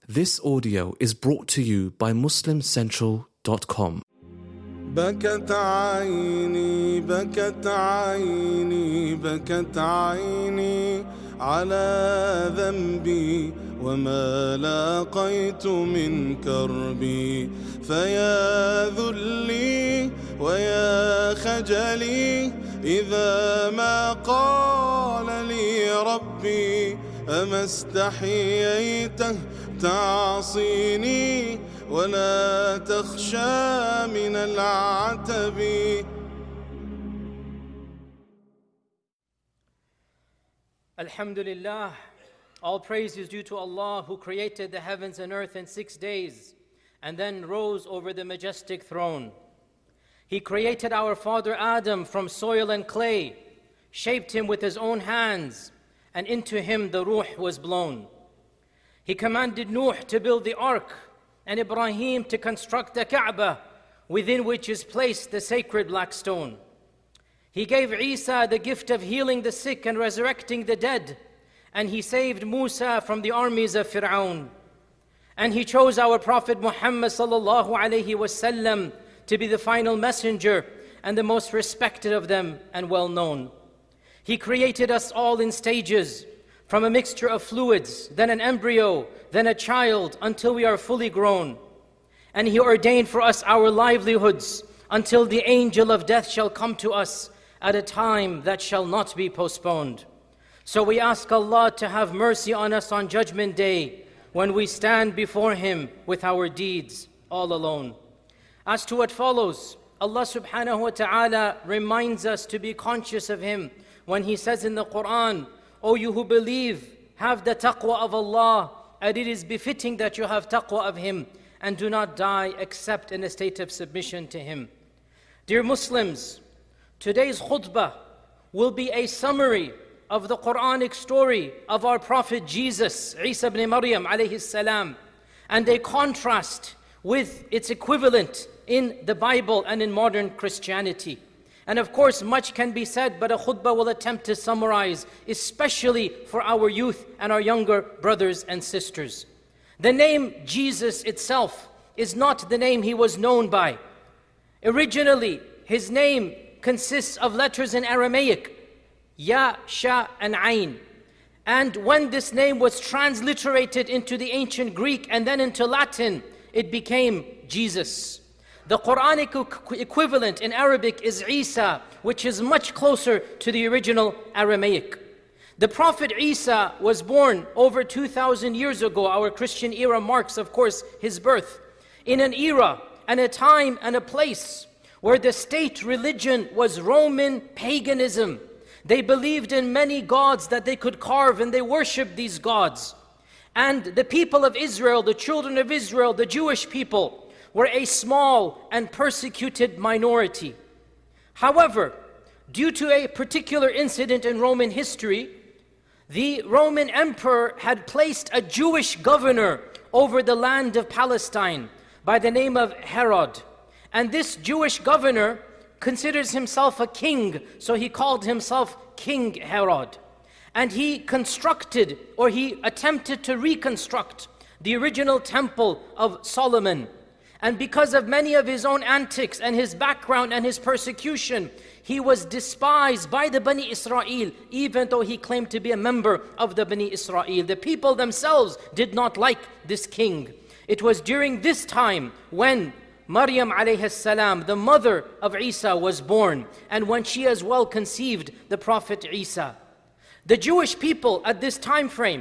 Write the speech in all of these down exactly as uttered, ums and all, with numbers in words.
This audio is brought to you by muslim central dot com. بكت عيني بكت عيني بكت عيني على ذنبي وما لاقيت من كربي فيا ذلي ويا خجلي إذا ما قال لي ربي أما استحييته تعصيني ولا تخشى من العتب. Alhamdulillah, all praise is due to Allah who created the heavens and earth in six days and then rose over the majestic throne. He created our father Adam from soil and clay, shaped him with his own hands, and into him the ruh was blown. He commanded Nuh to build the ark and Ibrahim to construct the Kaaba, within which is placed the sacred black stone. He gave Isa the gift of healing the sick and resurrecting the dead, and he saved Musa from the armies of Fir'aun. And he chose our Prophet Muhammad sallallahu alaihi wasallam to be the final messenger and the most respected of them and well known. He created us all in stages, from a mixture of fluids, then an embryo, then a child, until we are fully grown. And He ordained for us our livelihoods until the angel of death shall come to us at a time that shall not be postponed. So we ask Allah to have mercy on us on Judgment Day, when we stand before Him with our deeds all alone. As to what follows, Allah subhanahu wa ta'ala reminds us to be conscious of Him when He says in the Quran, O you who believe, have the taqwa of Allah, and it is befitting that you have taqwa of Him, and do not die except in a state of submission to Him. Dear Muslims, today's khutbah will be a summary of the Quranic story of our Prophet Jesus, Isa ibn Maryam alayhi salam, and a contrast with its equivalent in the Bible and in modern Christianity. And of course, much can be said, but a khutbah will attempt to summarize, especially for our youth and our younger brothers and sisters. The name Jesus itself is not the name He was known by. Originally, His name consists of letters in Aramaic, Ya, Sha, and Ain. And when this name was transliterated into the ancient Greek and then into Latin, it became Jesus. The Quranic equivalent in Arabic is Isa, which is much closer to the original Aramaic. The Prophet Isa was born over two thousand years ago. Our Christian era marks, of course, His birth, in an era and a time and a place where the state religion was Roman paganism. They believed in many gods that they could carve, and they worshipped these gods. And the people of Israel, the children of Israel, the Jewish people, were a small and persecuted minority. However, due to a particular incident in Roman history, the Roman emperor had placed a Jewish governor over the land of Palestine by the name of Herod. And this Jewish governor considers himself a king, so he called himself King Herod. And he constructed, or he attempted to reconstruct, the original temple of Solomon. And because of many of his own antics and his background and his persecution, he was despised by the Bani Israel, even though he claimed to be a member of the Bani Israel. The people themselves did not like this king. It was during this time when Maryam alayhi salam, the mother of Isa, was born, and when she as well conceived the Prophet Isa. The Jewish people at this time frame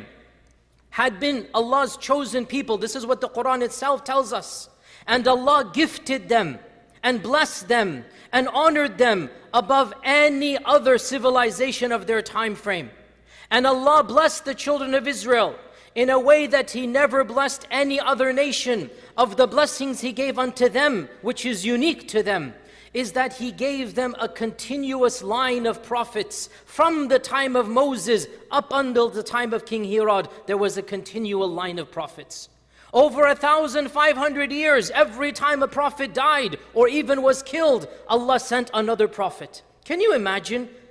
had been Allah's chosen people. This is what the Quran itself tells us. And Allah gifted them and blessed them and honored them above any other civilization of their time frame. And Allah blessed the children of Israel in a way that He never blessed any other nation. Of the blessings He gave unto them, which is unique to them, is that He gave them a continuous line of prophets. From the time of Moses up until the time of King Herod, there was a continual line of prophets. Over a thousand five hundred years, every time a prophet died or even was killed, Allah sent another prophet. Can you imagine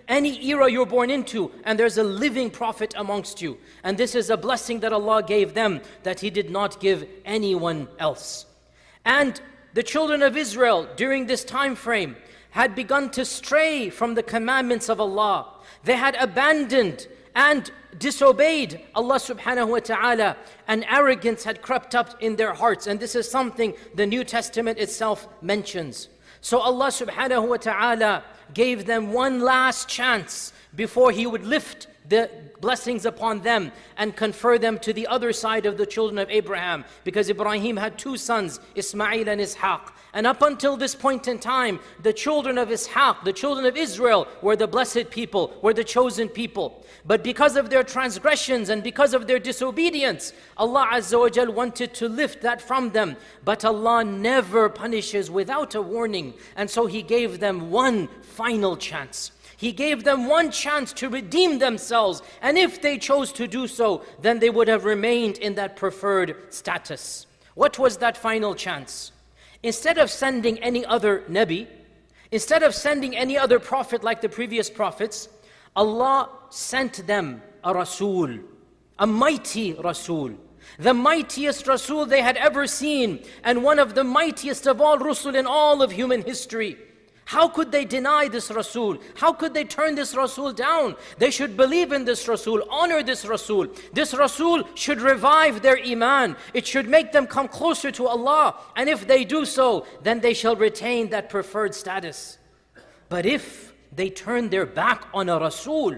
any era you're born into, and there's a living prophet amongst you. And this is a blessing that Allah gave them that He did not give anyone else. And the children of Israel during this time frame had begun to stray from the commandments of Allah. They had abandoned and disobeyed Allah subhanahu wa ta'ala, and arrogance had crept up in their hearts. And this is something the New Testament itself mentions. So Allah subhanahu wa ta'ala gave them one last chance before He would lift the blessings upon them and confer them to the other side of the children of Abraham, because Ibrahim had two sons, Ismail and Ishaq. And up until this point in time, the children of Ishaq, the children of Israel, were the blessed people, were the chosen people. But because of their transgressions and because of their disobedience, Allah Azza wa Jal wanted to lift that from them. But Allah never punishes without a warning. And so He gave them one final chance. He gave them one chance to redeem themselves. And if they chose to do so, then they would have remained in that preferred status. What was that final chance? Instead of sending any other Nabi, instead of sending any other prophet like the previous prophets, Allah sent them a Rasul, a mighty Rasul, the mightiest Rasul they had ever seen, and one of the mightiest of all Rasul in all of human history. How could they deny this Rasul? How could they turn this Rasul down? They should believe in this Rasul, honor this Rasul. This Rasul should revive their Iman. It should make them come closer to Allah. And if they do so, then they shall retain that preferred status. But if they turn their back on a Rasul,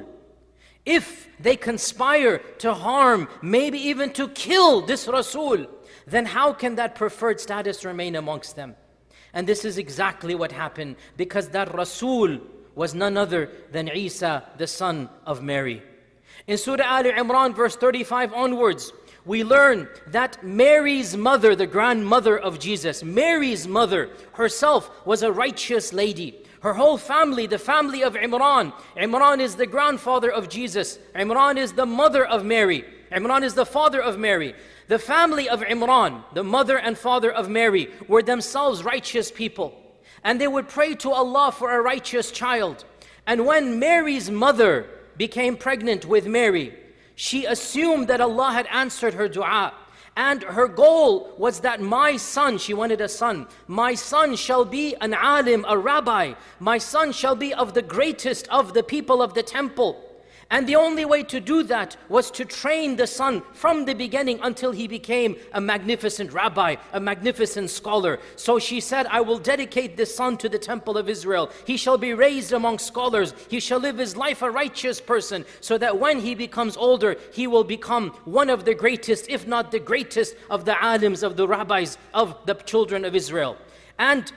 if they conspire to harm, maybe even to kill this Rasul, then how can that preferred status remain amongst them? And this is exactly what happened, because that Rasul was none other than Isa, the son of Mary. In Surah Al Imran, verse thirty-five onwards, we learn that Mary's mother, the grandmother of Jesus, Mary's mother herself was a righteous lady. Her whole family, the family of Imran. Imran is the grandfather of Jesus. Imran is the mother of Mary. Imran is the father of Mary. The family of Imran, the mother and father of Mary, were themselves righteous people. And they would pray to Allah for a righteous child. And when Mary's mother became pregnant with Mary, she assumed that Allah had answered her dua. And her goal was that my son, she wanted a son, my son shall be an alim, a rabbi. My son shall be of the greatest of the people of the temple. And the only way to do that was to train the son from the beginning until he became a magnificent rabbi, a magnificent scholar. So she said, I will dedicate this son to the temple of Israel. He shall be raised among scholars. He shall live his life a righteous person, so that when he becomes older, he will become one of the greatest, if not the greatest, of the alims, of the rabbis, of the children of Israel. And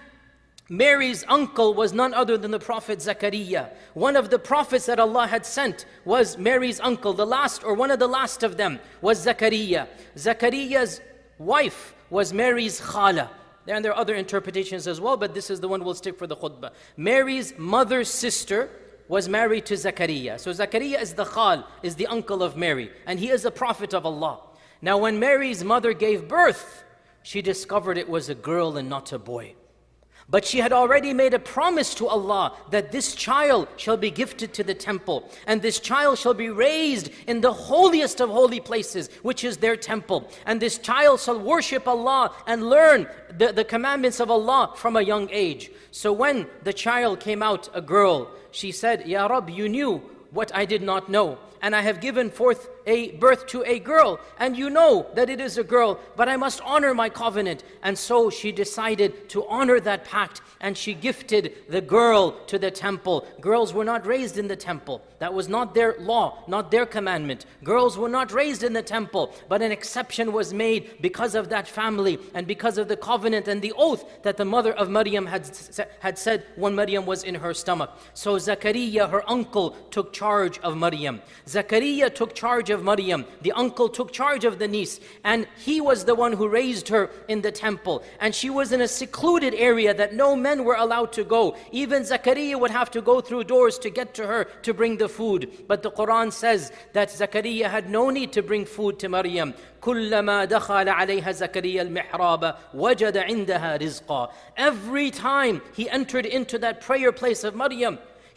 Mary's uncle was none other than the Prophet Zakaria. One of the prophets that Allah had sent was Mary's uncle. The last, or one of the last of them, was Zakaria. Zakaria's wife was Mary's khala. And there are other interpretations as well, but this is the one we'll stick for the khutbah. Mary's mother's sister was married to Zakaria. So Zakaria is the khal, is the uncle of Mary, and he is a prophet of Allah. Now when Mary's mother gave birth, she discovered it was a girl and not a boy. But she had already made a promise to Allah that this child shall be gifted to the temple, and this child shall be raised in the holiest of holy places, which is their temple. And this child shall worship Allah and learn the, the commandments of Allah from a young age. So when the child came out a girl, she said, Ya Rab, you knew what I did not know. And I have given forth a birth to a girl, and you know that it is a girl, but I must honor my covenant. And so she decided to honor that pact, and she gifted the girl to the temple. Girls were not raised in the temple. That was not their law, not their commandment. Girls were not raised in the temple, but an exception was made because of that family and because of the covenant and the oath that the mother of Maryam had, had said when Maryam was in her stomach. So Zakaria, her uncle, took charge of Maryam. Zakaria took charge of Maryam. The uncle took charge of the niece, and he was the one who raised her in the temple. And she was in a secluded area that no men were allowed to go. Even Zakaria would have to go through doors to get to her to bring the food. But the Quran says that Zakaria had no need to bring food to Maryam. كلما دخل عليها زكريا المحراب وجد عندها رزقا. Every time he entered into that prayer place of Maryam,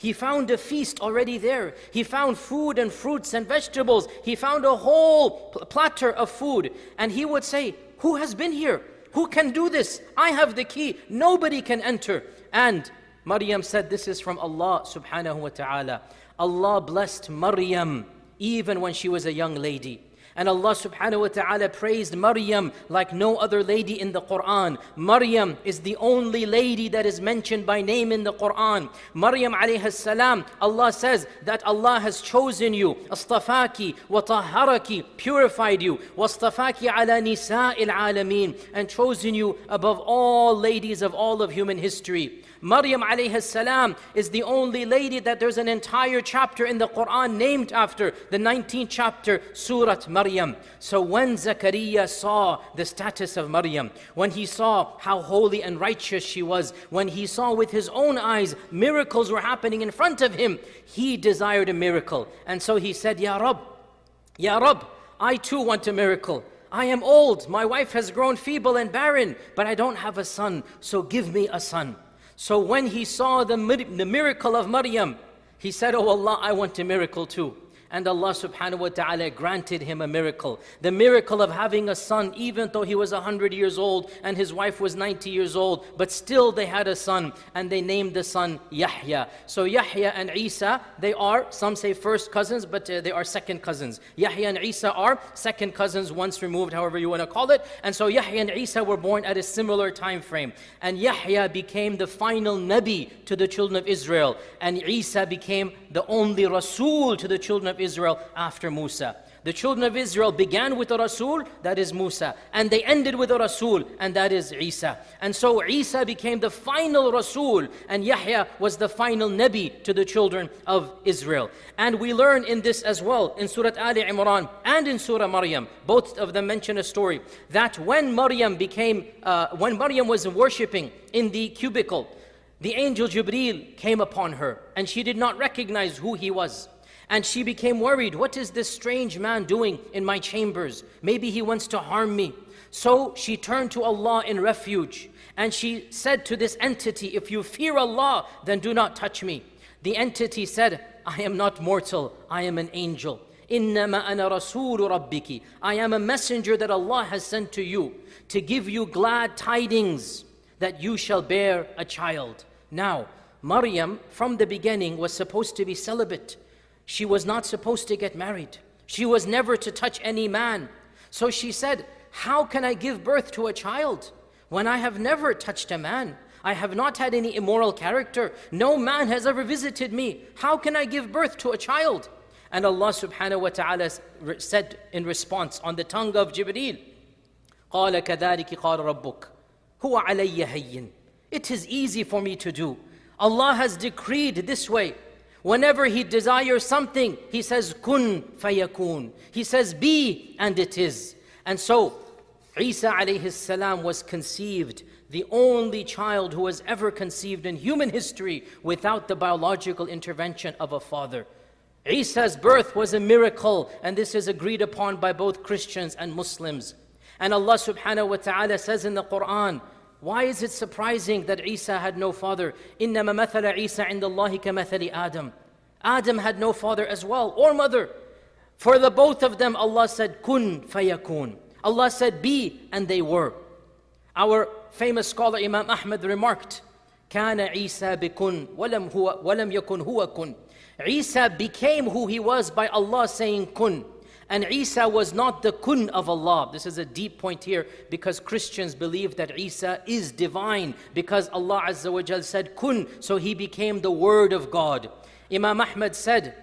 He found a feast already there. He found food and fruits and vegetables. He found a whole platter of food. And he would say, who has been here? Who can do this? I have the key. Nobody can enter. And Maryam said, this is from Allah subhanahu wa ta'ala. Allah blessed Maryam even when she was a young lady. And Allah subhanahu wa ta'ala praised Maryam like no other lady in the Quran. Maryam is the only lady that is mentioned by name in the Quran. Maryam alayhi salam, Allah says that Allah has chosen you. Astafaki wa tahharaki, purified you. Wastafaki ala nisa'il alameen, and chosen you above all ladies of all of human history. Maryam alayhi salam is the only lady that there's an entire chapter in the Quran named after, the nineteenth chapter, Surah Maryam. So when Zakaria saw the status of Maryam, when he saw how holy and righteous she was, when he saw with his own eyes miracles were happening in front of him, he desired a miracle. And so he said, Ya Rab, Ya Rab, I too want a miracle. I am old, my wife has grown feeble and barren, but I don't have a son, so give me a son. So when he saw the, the miracle of Maryam, he said, oh Allah, I want a miracle too. And Allah subhanahu wa ta'ala granted him a miracle. The miracle of having a son, even though he was one hundred years old and his wife was ninety years old, but still they had a son, and they named the son Yahya. So Yahya and Isa, they are, some say first cousins, but uh, they are second cousins. Yahya and Isa are second cousins, once removed, however you want to call it. And so Yahya and Isa were born at a similar time frame. And Yahya became the final Nabi to the children of Israel. And Isa became the only Rasul to the children of Israel after Musa. The children of Israel began with a Rasul, that is Musa, and they ended with a Rasul, and that is Isa. And so Isa became the final Rasul, and Yahya was the final Nabi to the children of Israel. And we learn in this as well, in Surah Ali Imran and in Surah Maryam, both of them mention a story, that when Maryam became, uh, when Maryam was worshipping in the cubicle, the angel Jibreel came upon her, and she did not recognize who he was. And she became worried. What is this strange man doing in my chambers? Maybe he wants to harm me. So she turned to Allah in refuge. And she said to this entity, if you fear Allah, then do not touch me. The entity said, I am not mortal. I am an angel. إِنَّمَا أَنَا رَسُولُ رَبِّكِ. I am a messenger that Allah has sent to you to give you glad tidings that you shall bear a child. Now, Maryam, from the beginning, was supposed to be celibate. She was not supposed to get married. She was never to touch any man. So she said, how can I give birth to a child when I have never touched a man? I have not had any immoral character. No man has ever visited me. How can I give birth to a child? And Allah subhanahu wa ta'ala said in response on the tongue of Jibreel, قَالَ كَذَلِكِ قَالَ رَبُّكَ هُوَ عَلَيَّ هَيِّنٌ. It is easy for me to do. Allah has decreed this way. Whenever He desires something, He says, kun fayakun. He says, be, and it is. And so, Isa alayhi salam was conceived, the only child who was ever conceived in human history without the biological intervention of a father. Isa's birth was a miracle, and this is agreed upon by both Christians and Muslims. And Allah subhanahu wa ta'ala says in the Quran, why is it surprising that Isa had no father? إِنَّمَا مَثَلَ عِيسَى عِنْدَ اللَّهِ كَمَثَلِ Adam. Adam had no father as well, or mother. For the both of them, Allah said, kun fayakun. Allah said, be, and they were. Our famous scholar Imam Ahmad remarked, كَانَ عِيسَى بِكُن وَلَمْ, هو, وَلَمْ يَكُنْ هُوَ كُن. Isa became who he was by Allah saying kun. And Isa was not the kun of Allah. This is a deep point here, because Christians believe that Isa is divine, because Allah Azza wa Jal said kun, so he became the word of God. Imam Ahmad said,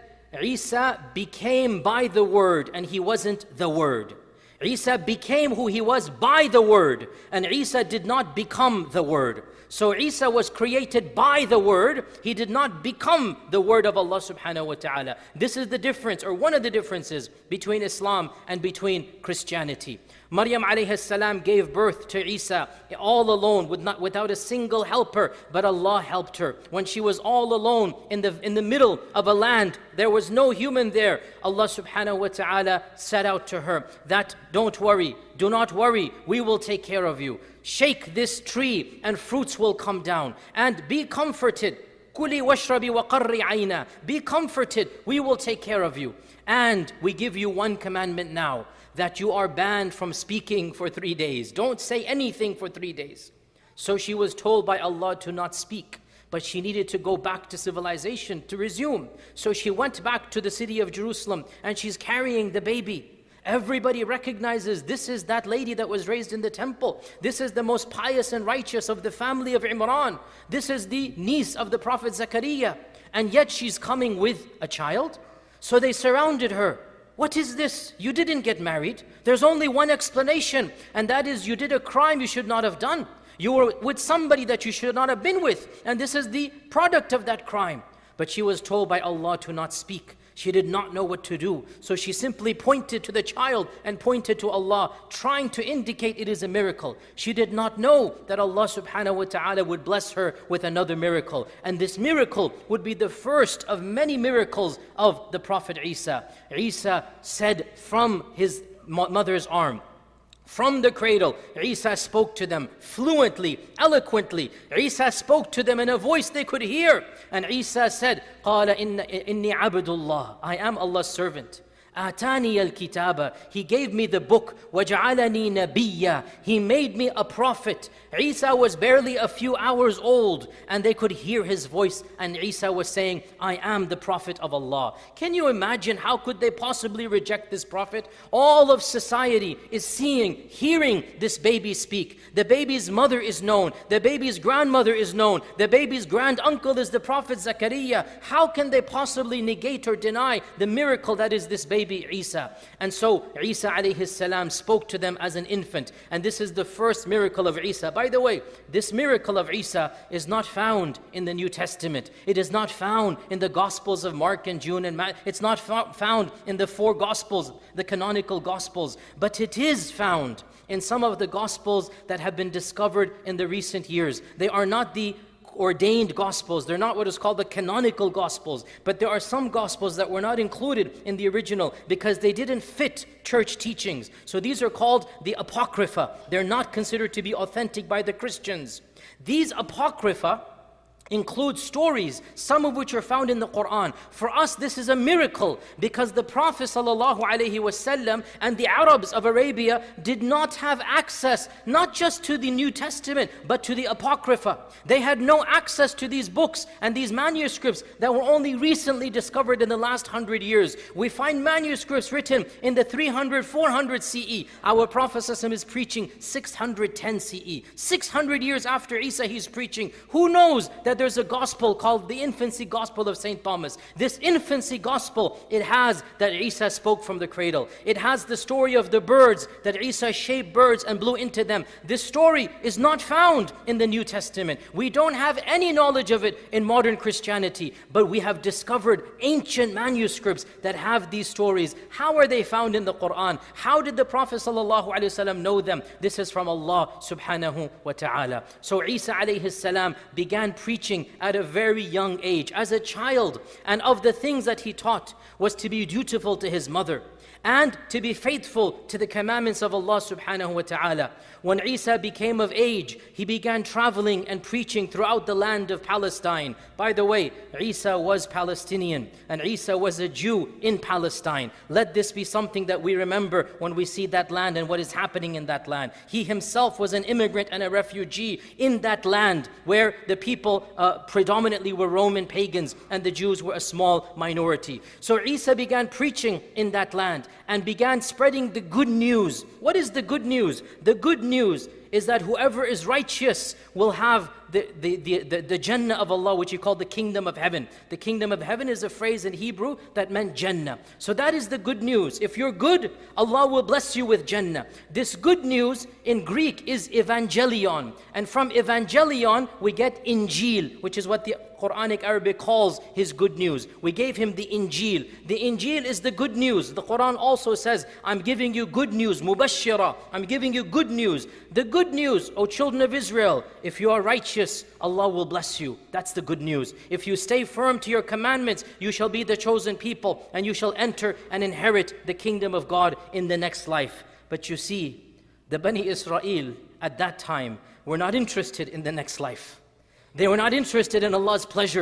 Isa became by the word, and he wasn't the word. Isa became who he was by the word, and Isa did not become the word. So Isa was created by the word. He did not become the word of Allah subhanahu wa ta'ala. This is the difference, or one of the differences between Islam and between Christianity. Maryam alayhi salam gave birth to Isa all alone, with not, without a single helper, but Allah helped her. When she was all alone in the, in the middle of a land, there was no human there. Allah subhanahu wa ta'ala said out to her that, don't worry, do not worry, we will take care of you. Shake this tree and fruits will come down. And be comforted. Kuli washrabi wa qarri ayna. Be comforted, we will take care of you. And we give you one commandment now, that you are banned from speaking for three days. Don't say anything for three days. So she was told by Allah to not speak, but she needed to go back to civilization to resume. So she went back to the city of Jerusalem and she's carrying the baby. Everybody recognizes this is that lady that was raised in the temple. This is the most pious and righteous of the family of Imran. This is the niece of the Prophet Zakaria. And yet she's coming with a child. So they surrounded her. What is this? You didn't get married. There's only one explanation, and that is you did a crime you should not have done. You were with somebody that you should not have been with, and this is the product of that crime. But she was told by Allah to not speak. She did not know what to do. So she simply pointed to the child and pointed to Allah, trying to indicate it is a miracle. She did not know that Allah subhanahu wa ta'ala would bless her with another miracle. And this miracle would be the first of many miracles of the Prophet Isa. Isa said from his mother's arm, from the cradle, Isa spoke to them fluently, eloquently. Isa spoke to them in a voice they could hear. And Isa said, قَالَ إِنِّي عَبْدُ اللَّهِ, I am Allah's servant. آتاني الكتاب, He gave me the book. وَجَعَلَنِي نَبِيًّا, He made me a prophet. Isa was barely a few hours old and they could hear his voice, and Isa was saying, I am the prophet of Allah. Can you imagine how could they possibly reject this prophet? All of society is seeing, hearing this baby speak. The baby's mother is known. The baby's grandmother is known. The baby's grand uncle is the Prophet Zakaria. How can they possibly negate or deny the miracle that is this baby Isa? And so Isa alayhi salam spoke to them as an infant, and this is the first miracle of Isa. By the way, this miracle of Isa is not found in the New Testament. It is not found in the Gospels of Mark and June and Matthew. It's not found in the four Gospels, the canonical Gospels, but it is found in some of the Gospels that have been discovered in the recent years. They are not the ordained Gospels. They're not what is called the canonical Gospels. But there are some Gospels that were not included in the original because they didn't fit church teachings. So these are called the Apocrypha. They're not considered to be authentic by the Christians. These Apocrypha include stories, some of which are found in the Quran. For us, this is a miracle because the Prophet ﷺ and the Arabs of Arabia did not have access, not just to the New Testament, but to the Apocrypha. They had no access to these books and these manuscripts that were only recently discovered in the last hundred years. We find manuscripts written in the three hundred, four hundred C E. Our Prophet ﷺ is preaching six hundred ten C E. six hundred years after Isa, he's preaching. Who knows that there's a gospel called the infancy gospel of Saint Thomas. This infancy gospel, it has that Isa spoke from the cradle. It has the story of the birds, that Isa shaped birds and blew into them. This story is not found in the New Testament. We don't have any knowledge of it in modern Christianity, but we have discovered ancient manuscripts that have these stories. How are they found in the Quran? How did the Prophet ﷺ know them? This is from Allah subhanahu wa ta'ala. So Isa alayhi salam began preaching at a very young age, as a child, and of the things that he taught was to be dutiful to his mother and to be faithful to the commandments of Allah subhanahu wa ta'ala. When Isa became of age, he began traveling and preaching throughout the land of Palestine. By the way, Isa was Palestinian and Isa was a Jew in Palestine. Let this be something that we remember when we see that land and what is happening in that land. He himself was an immigrant and a refugee in that land where the people uh, predominantly were Roman pagans and the Jews were a small minority. So Isa began preaching in that land and began spreading the good news. What is the good news? The good news is that whoever is righteous will have the, the, the, the, the Jannah of Allah, which he called the kingdom of heaven. The kingdom of heaven is a phrase in Hebrew that meant Jannah. So that is the good news. If you're good, Allah will bless you with Jannah. This good news in Greek is Evangelion. And from Evangelion, we get Injil, which is what the Quranic Arabic calls his good news. We gave him the Injil. The Injil is the good news. The Quran also says, I'm giving you good news, mubashshira. I'm giving you good news. The good news, O children of Israel, if you are righteous, Allah will bless you. That's the good news. If you stay firm to your commandments, you shall be the chosen people and you shall enter and inherit the kingdom of God in the next life. But you see, the Bani Israel at that time were not interested in the next life. They were not interested in Allah's pleasure.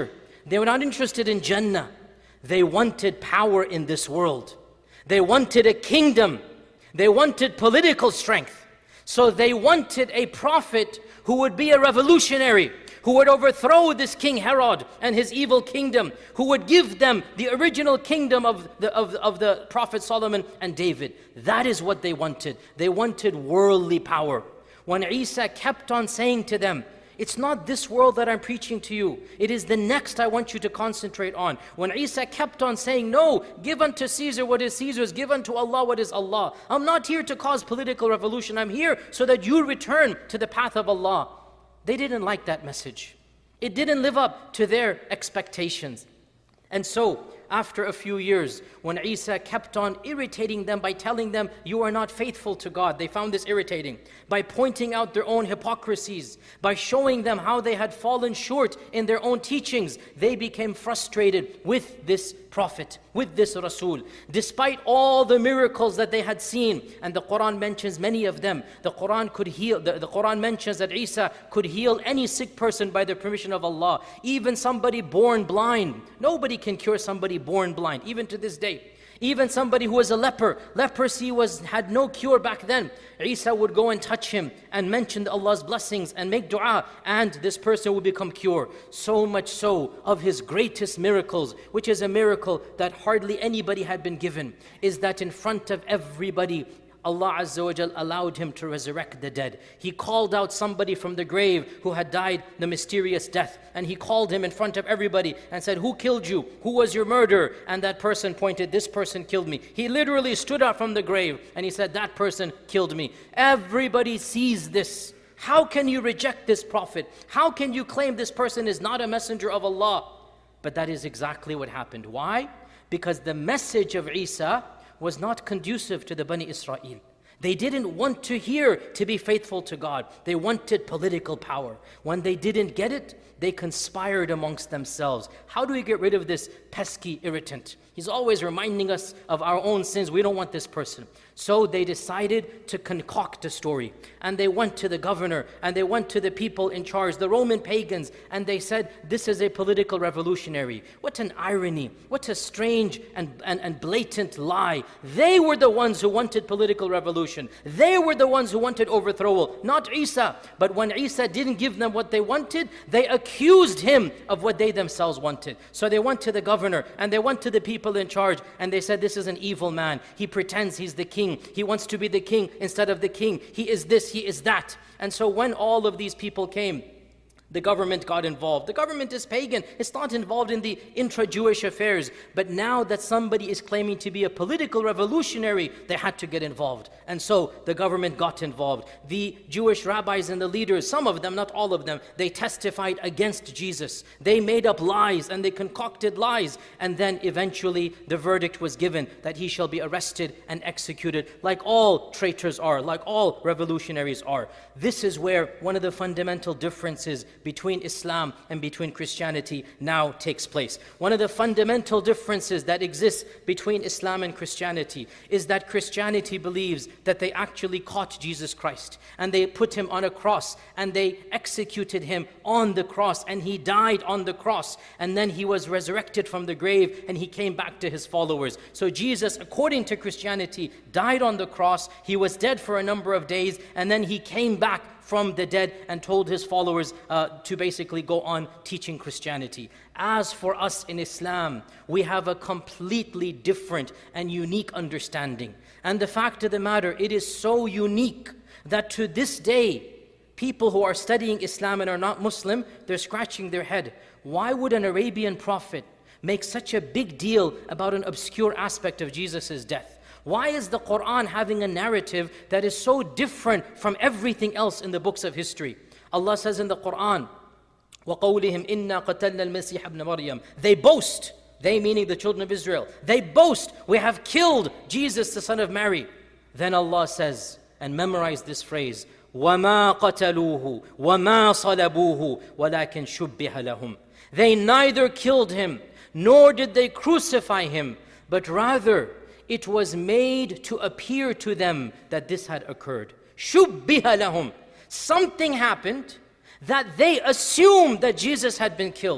They were not interested in Jannah. They wanted power in this world. They wanted a kingdom. They wanted political strength. So they wanted a prophet who would be a revolutionary, who would overthrow this King Herod and his evil kingdom, who would give them the original kingdom of the, of, of the Prophet Solomon and David. That is what they wanted. They wanted worldly power. When Isa kept on saying to them, it's not this world that I'm preaching to you. It is the next I want you to concentrate on. When Isa kept on saying, no, give unto Caesar what is Caesar's, give unto Allah what is Allah. I'm not here to cause political revolution. I'm here so that you return to the path of Allah. They didn't like that message. It didn't live up to their expectations. And so, after a few years, when Isa kept on irritating them by telling them, you are not faithful to God, they found this irritating. By pointing out their own hypocrisies, by showing them how they had fallen short in their own teachings, they became frustrated with this prophet, with this Rasul. Despite all the miracles that they had seen, and the Quran mentions many of them, the Quran could heal, the, the Quran mentions that Isa could heal any sick person by the permission of Allah. Even somebody born blind. Nobody can cure somebody born blind, even to this day. Even somebody who was a leper, leprosy was had no cure back then. Isa would go and touch him and mention Allah's blessings and make dua, and this person would become cured. So much so of his greatest miracles, which is a miracle that hardly anybody had been given, is that in front of everybody, Allah Azza wa Jal allowed him to resurrect the dead. He called out somebody from the grave who had died the mysterious death, and he called him in front of everybody and said, who killed you? Who was your murderer? And that person pointed, this person killed me. He literally stood up from the grave and he said, that person killed me. Everybody sees this. How can you reject this prophet? How can you claim this person is not a messenger of Allah? But that is exactly what happened. Why? Because the message of Isa was not conducive to the Bani Israel. They didn't want to hear to be faithful to God. They wanted political power. When they didn't get it, they conspired amongst themselves. How do we get rid of this pesky irritant? He's always reminding us of our own sins. We don't want this person. So they decided to concoct a story. And they went to the governor and they went to the people in charge, the Roman pagans, and they said, this is a political revolutionary. What an irony. What a strange and, and, and blatant lie. They were the ones who wanted political revolution. They were the ones who wanted overthrow, not Isa. But when Isa didn't give them what they wanted, they accused him of what they themselves wanted. So they went to the governor and they went to the people in charge and they said, this is an evil man. He pretends he's the king. He wants to be the king instead of the king. He is this, he is that. And so when all of these people came, the government got involved. The government is pagan. It's not involved in the intra-Jewish affairs. But now that somebody is claiming to be a political revolutionary, they had to get involved. And so the government got involved. The Jewish rabbis and the leaders, some of them, not all of them, they testified against Jesus. They made up lies and they concocted lies. And then eventually the verdict was given that he shall be arrested and executed, like all traitors are, like all revolutionaries are. This is where one of the fundamental differences between Islam and between Christianity now takes place. One of the fundamental differences that exists between Islam and Christianity is that Christianity believes that they actually caught Jesus Christ and they put him on a cross and they executed him on the cross and he died on the cross and then he was resurrected from the grave and he came back to his followers. So Jesus, according to Christianity, died on the cross, he was dead for a number of days, and then he came back from the dead and told his followers uh, to basically go on teaching Christianity. As for us in Islam, we have a completely different and unique understanding. And the fact of the matter, it is so unique that to this day, people who are studying Islam and are not Muslim, they're scratching their head. Why would an Arabian prophet make such a big deal about an obscure aspect of Jesus' death? Why is the Quran having a narrative that is so different from everything else in the books of history? Allah says in the Quran, وَقَوْلِهِمْ إِنَّا قَتَلْنَا الْمَسِيحَ ابْنَ مَرْيَمَ. They boast, they meaning the children of Israel, they boast, we have killed Jesus the son of Mary. Then Allah says, and memorize this phrase, وَمَا قَتَلُوهُ وَمَا صَلَبُوهُ وَلَكِنْ شُبِّهَ لَهُمْ. They neither killed him, nor did they crucify him, but rather it was made to appear to them that this had occurred. شُبِّهَ لَهُمْ. Something happened that they assumed that Jesus had been killed.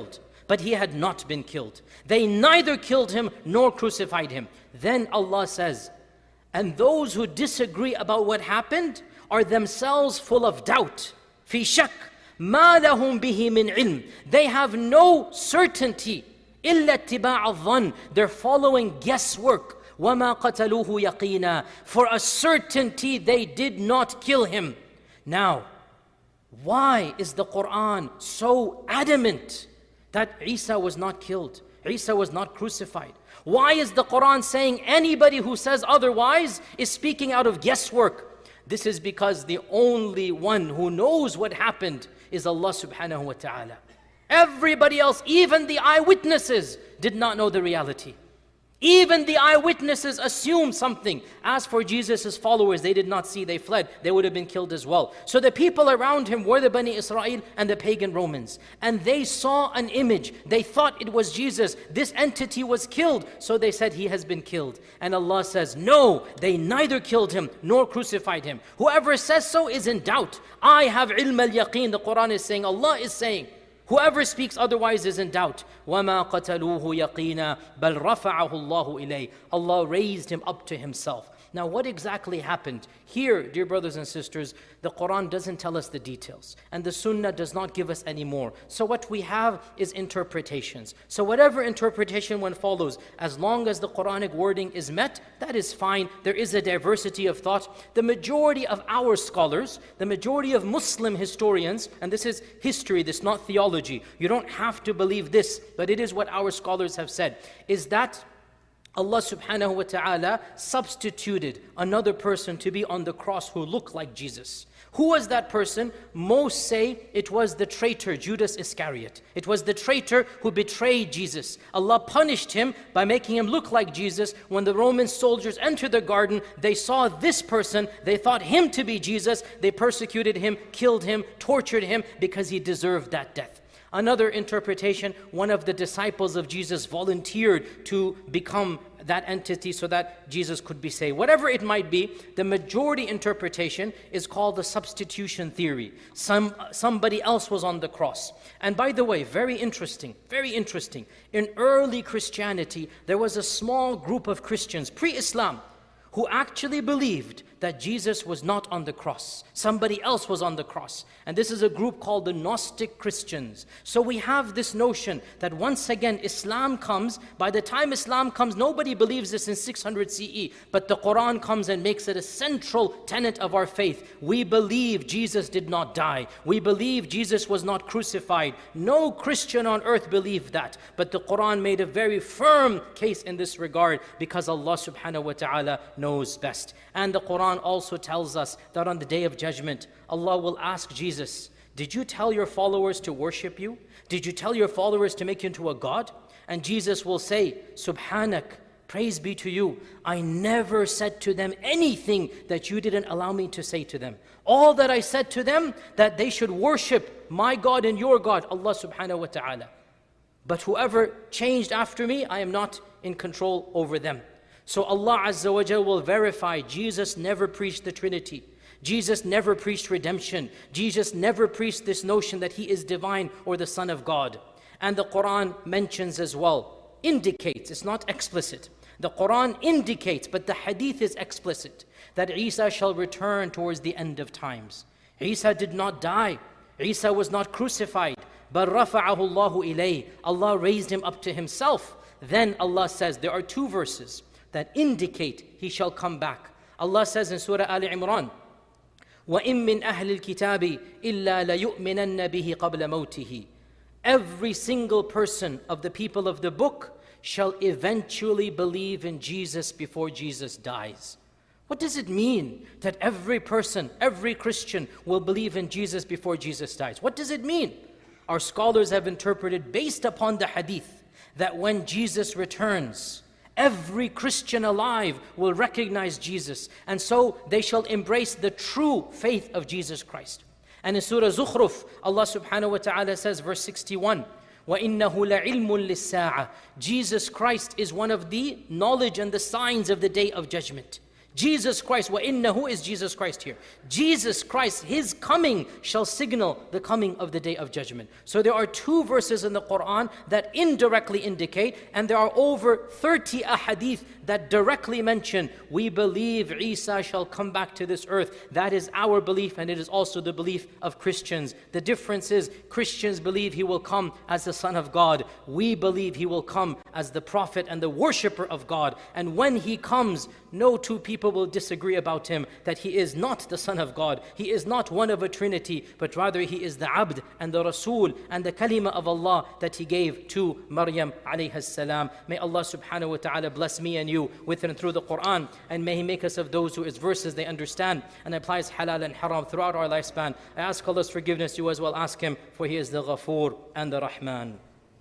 but he had not been killed. They neither killed him nor crucified him. Then Allah says, and those who disagree about what happened are themselves full of doubt. Fi shak, ma lahum bihi min ilm. They have no certainty. Illa ittiba' al-dhann. They're following guesswork. وَمَا قَتَلُوهُ يَقِينًا. For a certainty they did not kill him. Now, why is the Quran so adamant that Isa was not killed? Isa was not crucified. Why is the Quran saying anybody who says otherwise is speaking out of guesswork? This is because the only one who knows what happened is Allah subhanahu wa ta'ala. Everybody else, even the eyewitnesses, did not know the reality. Even the eyewitnesses assumed something. As for Jesus' followers, they did not see, they fled. They would have been killed as well. So the people around him were the Bani Israel and the pagan Romans. And they saw an image. They thought it was Jesus. This entity was killed. So they said he has been killed. And Allah says, no, they neither killed him nor crucified him. Whoever says so is in doubt. I have ilm al-yaqeen. The Quran is saying, Allah is saying, whoever speaks otherwise is in doubt. وَمَا قَتَلُوهُ يَقِينًا بَلْ رَفَعَهُ اللَّهُ إِلَيْهِ. Allah raised him up to himself. Now what exactly happened? Here, dear brothers and sisters, the Quran doesn't tell us the details. And the Sunnah does not give us any more. So what we have is interpretations. So whatever interpretation one follows, as long as the Quranic wording is met, that is fine. There is a diversity of thought. The majority of our scholars, the majority of Muslim historians, and this is history, this is not theology. You don't have to believe this, but it is what our scholars have said, is that Allah subhanahu wa ta'ala substituted another person to be on the cross who looked like Jesus. Who was that person? Most say it was the traitor, Judas Iscariot. It was the traitor who betrayed Jesus. Allah punished him by making him look like Jesus. When the Roman soldiers entered the garden, they saw this person, they thought him to be Jesus. They persecuted him, killed him, tortured him because he deserved that death. Another interpretation, one of the disciples of Jesus volunteered to become that entity so that Jesus could be saved. Whatever it might be, the majority interpretation is called the substitution theory. Some, somebody else was on the cross. And by the way, very interesting, very interesting. In early Christianity, there was a small group of Christians, pre-Islam, who actually believed that Jesus was not on the cross. Somebody else was on the cross. And this is a group called the Gnostic Christians. So we have this notion that once again Islam comes. By the time Islam comes, nobody believes this in six hundred C E. But the Quran comes and makes it a central tenet of our faith. We believe Jesus did not die. We believe Jesus was not crucified. No Christian on earth believed that. But the Quran made a very firm case in this regard because Allah subhanahu wa ta'ala knows best. And the Quran also tells us that on the Day of Judgment, Allah will ask Jesus, did you tell your followers to worship you? Did you tell your followers to make you into a god? And Jesus will say, Subhanak, praise be to you. I never said to them anything that you didn't allow me to say to them. All that I said to them, that they should worship my God and your God, Allah subhanahu wa ta'ala. But whoever changed after me, I am not in control over them. So Allah Azza wa Jal will verify Jesus never preached the Trinity. Jesus never preached redemption. Jesus never preached this notion that he is divine or the Son of God. And the Quran mentions as well, indicates, it's not explicit. The Quran indicates, but the hadith is explicit, that Isa shall return towards the end of times. Isa did not die. Isa was not crucified. But رَفَعَهُ اللَّهُ إِلَيْهِ. Allah raised him up to himself. Then Allah says, there are two verses that indicate he shall come back. Allah says in Surah Al Imran, وَإِن مِّنْ أَهْلِ الْكِتَابِ إِلَّا لَيُؤْمِنَنَّ بِهِ قَبْلَ مَوْتِهِ. Every single person of the people of the book shall eventually believe in Jesus before Jesus dies. What does it mean that every person, every Christian will believe in Jesus before Jesus dies? What does it mean? Our scholars have interpreted based upon the hadith that when Jesus returns, every Christian alive will recognize Jesus. And so they shall embrace the true faith of Jesus Christ. And in Surah Zukhruf, Allah subhanahu wa ta'ala says, verse sixty-one, وَإِنَّهُ لَعِلْمٌ لِلسَّاعَةِ. Jesus Christ is one of the knowledge and the signs of the Day of Judgment. Jesus Christ, وَإِنَّ who is Jesus Christ here? Jesus Christ, His coming shall signal the coming of the Day of Judgment. So there are two verses in the Quran that indirectly indicate, and there are over thirty ahadith that directly mention, we believe Isa shall come back to this earth. That is our belief, and it is also the belief of Christians. The difference is, Christians believe He will come as the Son of God. We believe He will come as the Prophet and the worshipper of God. And when He comes, no two people will disagree about Him, that He is not the Son of God. He is not one of a Trinity, but rather He is the Abd and the Rasul and the Kalima of Allah that He gave to Maryam alayhi salam. May Allah subhanahu wa ta'ala bless me and you with and through the Quran, and may He make us of those who His verses they understand and applies halal and haram throughout our lifespan. I ask Allah's forgiveness. You as well ask Him, for He is the Ghafoor and the Rahman.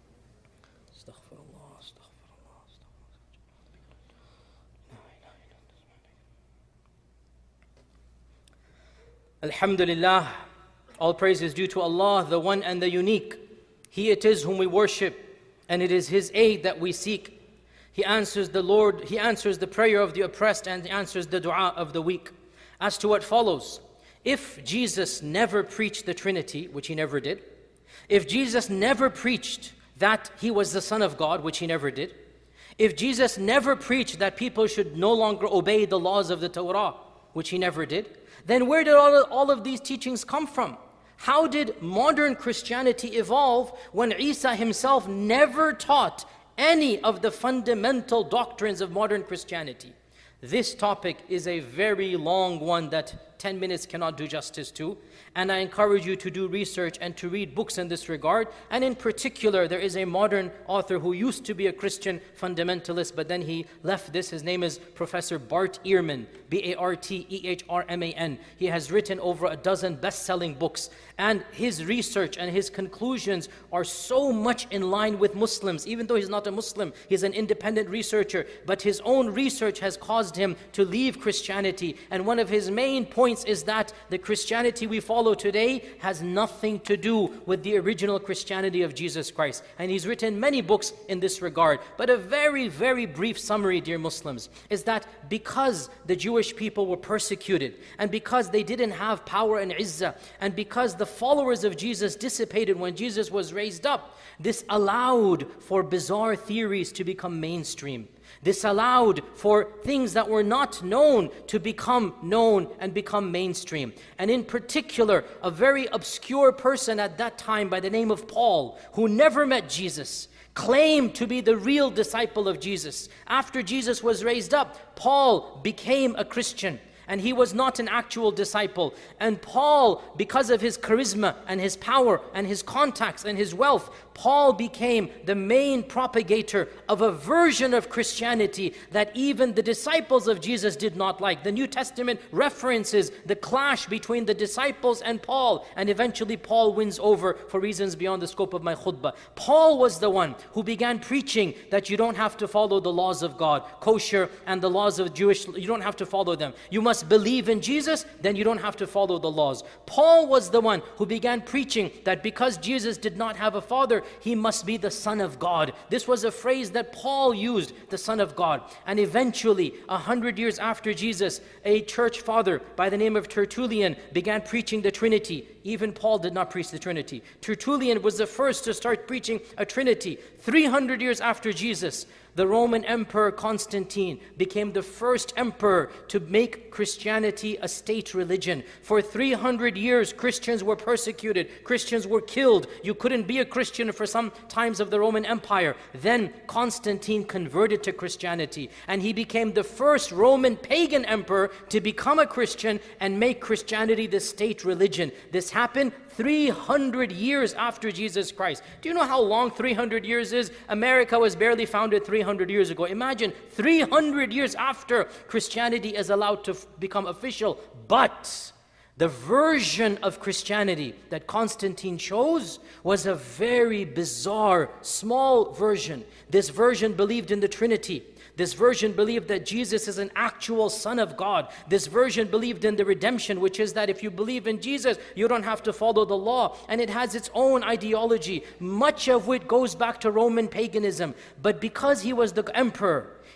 Alhamdulillah, all praise is due to Allah, the one and the unique. He it is whom we worship, and it is His aid that we seek. He answers the Lord, He answers the prayer of the oppressed, and He answers the dua of the weak. As to what follows, if Jesus never preached the Trinity, which He never did, if Jesus never preached that He was the Son of God, which He never did, if Jesus never preached that people should no longer obey the laws of the Torah, which He never did, then where did all of, all of these teachings come from? How did modern Christianity evolve when Isa Himself never taught any of the fundamental doctrines of modern Christianity? This topic is a very long one that ten minutes cannot do justice to. And I encourage you to do research and to read books in this regard. And in particular, there is a modern author who used to be a Christian fundamentalist, but then he left this. His name is Professor Bart Ehrman, B A R T E H R M A N. He has written over a dozen best-selling books. And his research and his conclusions are so much in line with Muslims. Even though he's not a Muslim, he's an independent researcher. But his own research has caused him to leave Christianity. And one of his main points is that the Christianity we follow today has nothing to do with the original Christianity of Jesus Christ. And he's written many books in this regard. But a very, very brief summary, dear Muslims, is that because the Jewish people were persecuted, and because they didn't have power and izzah, and because the followers of Jesus dissipated when Jesus was raised up, this allowed for bizarre theories to become mainstream. This allowed for things that were not known to become known and become mainstream. And in particular, a very obscure person at that time by the name of Paul, who never met Jesus, claimed to be the real disciple of Jesus. After Jesus was raised up, Paul became a Christian. And he was not an actual disciple. And Paul, because of his charisma and his power and his contacts and his wealth, Paul became the main propagator of a version of Christianity that even the disciples of Jesus did not like. The New Testament references the clash between the disciples and Paul, and eventually Paul wins over for reasons beyond the scope of my khutbah. Paul was the one who began preaching that you don't have to follow the laws of God, kosher and the laws of Jewish, you don't have to follow them. You must believe in Jesus, then you don't have to follow the laws. Paul was the one who began preaching that because Jesus did not have a father, He must be the Son of God. This was a phrase that Paul used, the Son of God. And eventually, a hundred years after Jesus, a church father by the name of Tertullian began preaching the Trinity. Even Paul did not preach the Trinity. Tertullian was the first to start preaching a Trinity. three hundred years after Jesus, the Roman Emperor Constantine became the first emperor to make Christianity a state religion. For three hundred years, Christians were persecuted. Christians were killed. You couldn't be a Christian for some times of the Roman Empire. Then Constantine converted to Christianity, and he became the first Roman pagan emperor to become a Christian and make Christianity the state religion. This happened three hundred years after Jesus Christ. Do you know how long three hundred years is? America was barely founded three hundred years ago. Imagine three hundred years after Christianity is allowed to become official. But the version of Christianity that Constantine chose was a very bizarre, small version. This version believed in the Trinity. This version believed that Jesus is an actual Son of God. This version believed in the redemption, which is that if you believe in Jesus, you don't have to follow the law. And it has its own ideology, much of which goes back to Roman paganism. But because he was the emperor,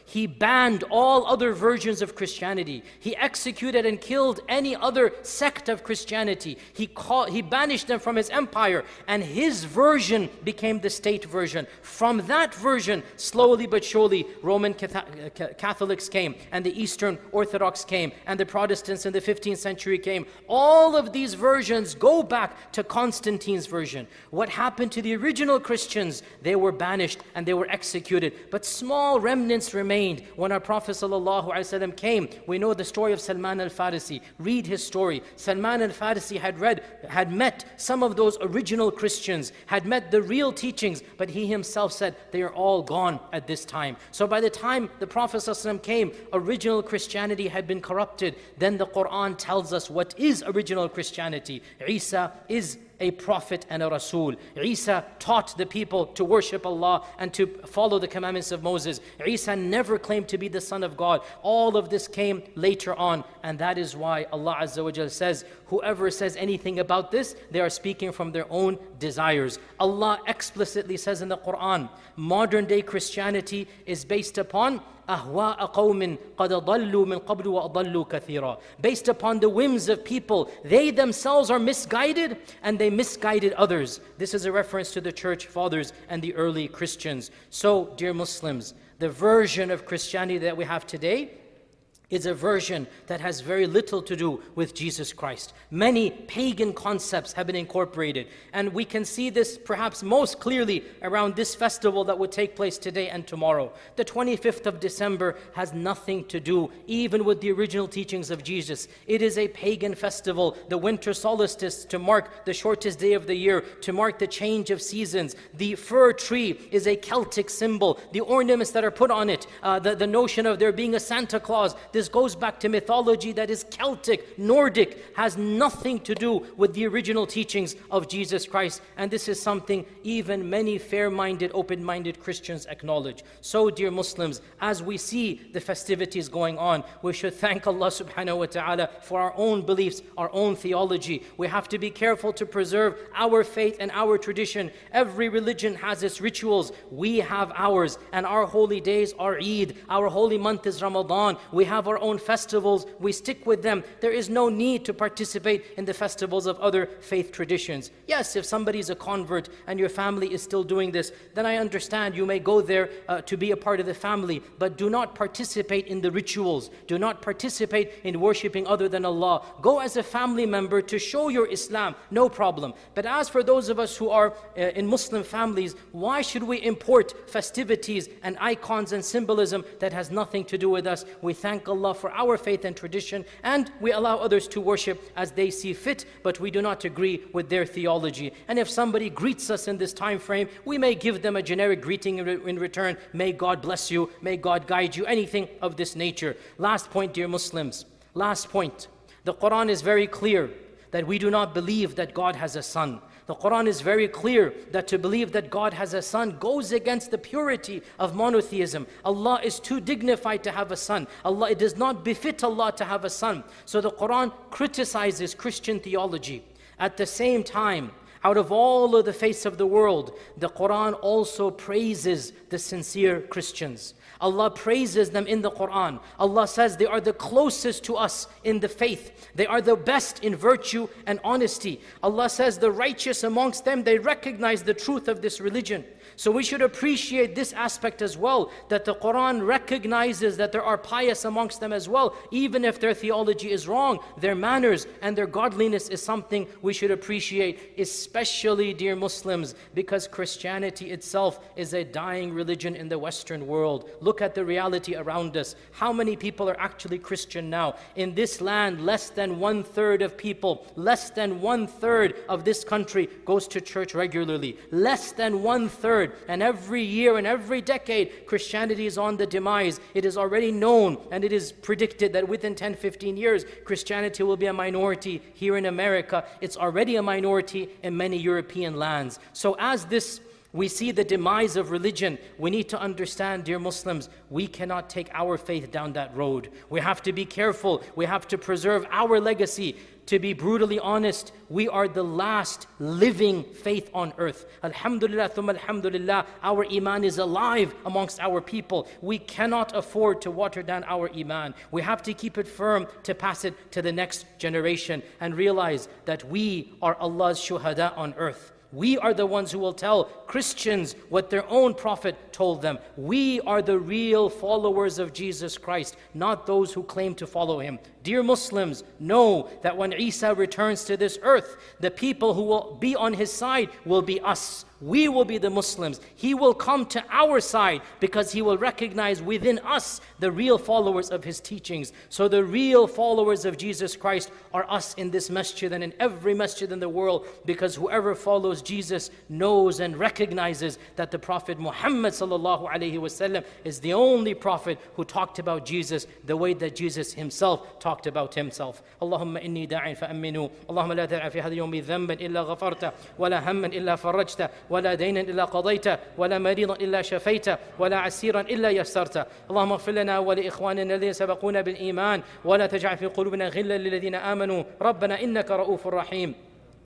He banned all other versions of Christianity. He executed and killed any other sect of Christianity. He, called, he banished them from his empire, and his version became the state version. From that version, slowly but surely, Roman Catholics came, and the Eastern Orthodox came, and the Protestants in the fifteenth century came. All of these versions go back to Constantine's version. What happened to the original Christians? They were banished and they were executed. But small remnants remained. When our Prophet ﷺ came, we know the story of Salman al-Farisi. Read his story. Salman al-Farisi had read, had met some of those original Christians, had met the real teachings, but he himself said they are all gone at this time. So by the time the Prophet ﷺ came, original Christianity had been corrupted. Then the Quran tells us what is original Christianity. Isa is a prophet and a Rasul. Isa taught the people to worship Allah and to follow the commandments of Moses. Isa never claimed to be the Son of God. All of this came later on, and that is why Allah Azza wa Jal says, whoever says anything about this, they are speaking from their own desires. Allah explicitly says in the Quran, modern day Christianity is based upon أهواء قوم قد ضلوا من قبل وأضلوا كثيرا. Based upon the whims of people, they themselves are misguided and they misguided others. This is a reference to the church fathers and the early Christians. So, dear Muslims, the version of Christianity that we have today is a version that has very little to do with Jesus Christ. Many pagan concepts have been incorporated, and we can see this perhaps most clearly around this festival that would take place today and tomorrow. The twenty-fifth of December has nothing to do even with the original teachings of Jesus. It is a pagan festival, the winter solstice, to mark the shortest day of the year, to mark the change of seasons. The fir tree is a Celtic symbol. The ornaments that are put on it, uh, the, the notion of there being a Santa Claus, this goes back to mythology that is Celtic, Nordic, has nothing to do with the original teachings of Jesus Christ. And this is something even many fair-minded, open-minded Christians acknowledge. So, dear Muslims, as we see the festivities going on, we should thank Allah subhanahu wa ta'ala for our own beliefs, our own theology. We have to be careful to preserve our faith and our tradition. Every religion has its rituals. We have ours, and our holy days are Eid. Our holy month is Ramadan. We have our own festivals, we stick with them. There is no need to participate in the festivals of other faith traditions. Yes, if somebody is a convert and your family is still doing this, then I understand you may go there uh, to be a part of the family, but do not participate in the rituals. Do not participate in worshiping other than Allah. Go as a family member to show your Islam, no problem. But as for those of us who are uh, in Muslim families, why should we import festivities and icons and symbolism that has nothing to do with us? We thank Allah for our faith and tradition, and we allow others to worship as they see fit, but we do not agree with their theology. And if somebody greets us in this time frame, we may give them a generic greeting in, re in return. May God bless you, may God guide you, anything of this nature. Last point, dear Muslims, last point. The Quran is very clear that we do not believe that God has a son. The Quran is very clear that to believe that God has a son goes against the purity of monotheism. Allah is too dignified to have a son. Allah, it does not befit Allah to have a son. So the Quran criticizes Christian theology. At the same time, out of all of the face of the world, the Quran also praises the sincere Christians. Allah praises them in the Quran. Allah says they are the closest to us in the faith. They are the best in virtue and honesty. Allah says the righteous amongst them, they recognize the truth of this religion. So we should appreciate this aspect as well, that the Quran recognizes that there are pious amongst them as well. Even if their theology is wrong, their manners and their godliness is something we should appreciate, especially, dear Muslims, because Christianity itself is a dying religion in the Western world. Look at the reality around us. How many people are actually Christian now? In this land, less than one third of people, less than one third of this country goes to church regularly. Less than one third. And every year and every decade, Christianity is on the demise. It is already known and it is predicted that within ten, fifteen years, Christianity will be a minority here in America. It's already a minority in many European lands. So as this We see the demise of religion. We need to understand, dear Muslims, we cannot take our faith down that road. We have to be careful. We have to preserve our legacy. To be brutally honest, we are the last living faith on earth. Alhamdulillah, thumma alhamdulillah, our iman is alive amongst our people. We cannot afford to water down our iman. We have to keep it firm to pass it to the next generation and realize that we are Allah's shuhada on earth. We are the ones who will tell Christians what their own prophet told them. We are the real followers of Jesus Christ, not those who claim to follow him. Dear Muslims, know that when Isa returns to this earth, the people who will be on his side will be us. We will be the Muslims. He will come to our side because he will recognize within us the real followers of his teachings. So the real followers of Jesus Christ are us in this masjid and in every masjid in the world, because whoever follows Jesus knows and recognizes that the Prophet Muhammad sallallahu alaihi wasallam is the only prophet who talked about Jesus the way that Jesus himself talked about himself. Allahumma inni da'in fa'aminu. Allahumma la tad'a fi hadha yawmi dhanban illa ghafarta, wa la hamman illa farajta, ولا دينا إلا قضيته ولا مريضا إلا شفيته ولا عسيرا إلا يسرته. اللهم اغفر لنا ولإخواننا الذين سبقونا بالإيمان ولا تجعل في قلوبنا غلا للذين آمنوا ربنا إنك رؤوف رحيم.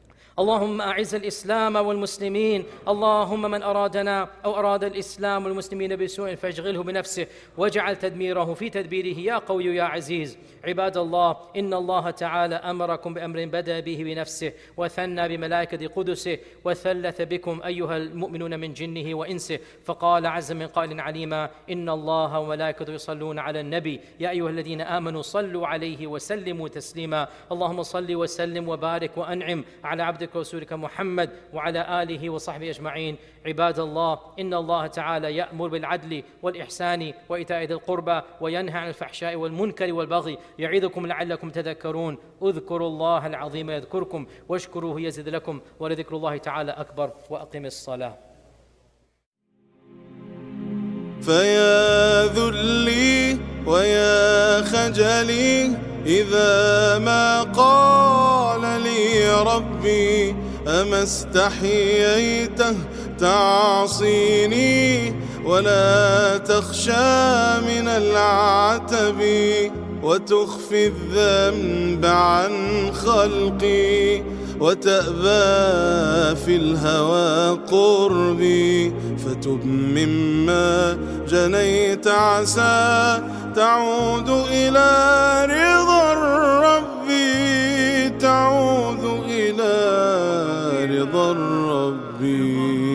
اللهم أعز الإسلام والمسلمين. اللهم من أرادنا أو أراد الإسلام والمسلمين بسوء فاشغله بنفسه واجعل تدميره في تدبيره يا قوي يا عزيز. عباد الله، إن الله تعالى أمركم بأمر بدأ به بنفسه وثنى بملائكة قدسه وثلث بكم أيها المؤمنون من جنه وإنسه، فقال عز من قائل عليما: إن الله وملائكته يصلون على النبي يا أيها الذين آمنوا صلوا عليه وسلموا تسليما. اللهم صل وسلم وبارك وأنعم على عبدك ورسولك محمد وعلى آله وصحبه أجمعين. عباد الله، إن الله تعالى يأمر بالعدل والإحسان وإيتاء ذي القربى وينهى عن الفحشاء والمنكر والبغي يعظكم لعلكم تذكرون. اذكروا الله العظيم يذكركم واشكروه يزد لكم ولذكر الله تعالى أكبر. وأقم الصلاة. فيا ذلي ويا خجلي إذا ما قال لي ربي أما استحييته تعصيني ولا تخشى من العتب وتخفي الذنب عن خلقي وتأبى في الهوى قربي فتب مما جنيت عسى تعود إلى رضا الرب تعود إلى رضا الرب.